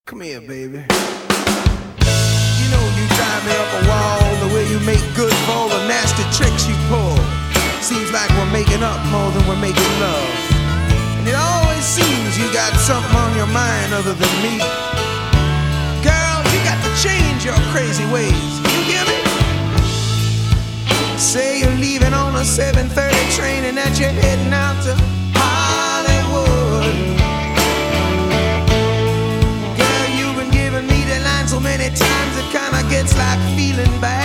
Come here, baby. You know you drive me up a wall, the way you make good for all the nasty tricks you pull. Seems like we're making up more than we're making love. And it always seems you got something on your mind other than me. Girl, you got to change your crazy ways. You hear me? Say you're leaving on a 7:30 train and that you're heading out to Hollywood. Girl, you've been giving me the line so many times it kinda gets like feeling bad.